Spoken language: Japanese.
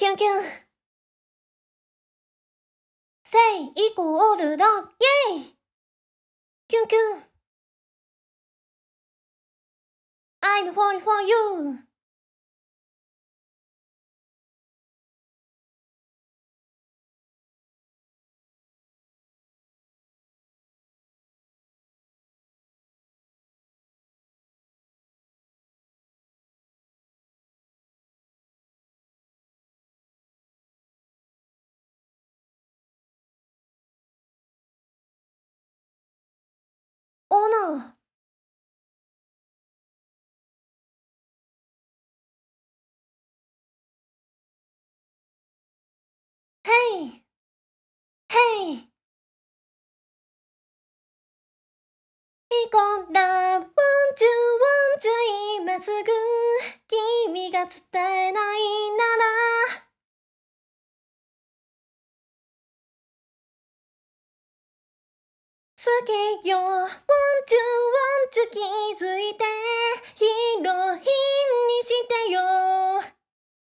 キュンキュン。セイイコールラブ、イェイ。キュンキュン。I'm falling for you。オーナー。ヘイヘイ。イコラブ、ワンチュワンチュ、今すぐ君が伝えないなら好きよ、ワンチュワンチュ、気づいて